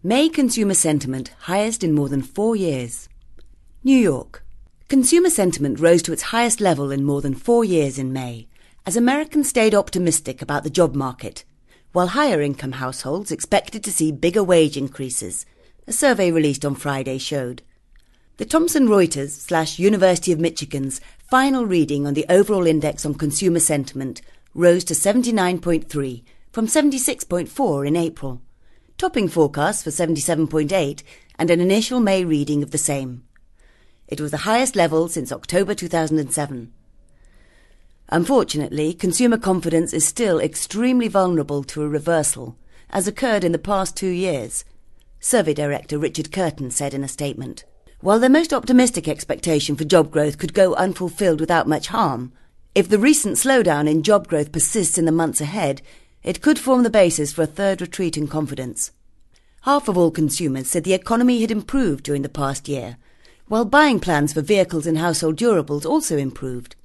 May consumer sentiment highest in more than 4 years. New York. Consumer sentiment rose to its highest level in more than 4 years in May, as Americans stayed optimistic about the job market, while higher-income households expected to see bigger wage increases, a survey released on Friday showed. The Thomson Reuters/University of Michigan's final reading on the overall index on consumer sentiment rose to 79.3 from 76.4 in April, topping forecasts for 77.8 and an initial May reading of the same. It was the highest level since October 2007. Unfortunately, consumer confidence is still extremely vulnerable to a reversal, as occurred in the past 2 years, Survey Director Richard Curtin said in a statement. While their most optimistic expectation for job growth could go unfulfilled without much harm, if the recent slowdown in job growth persists in the months ahead, it could form the basis for a third retreat in confidence. Half of all consumers said the economy had improved during the past year, while buying plans for vehicles and household durables also improved.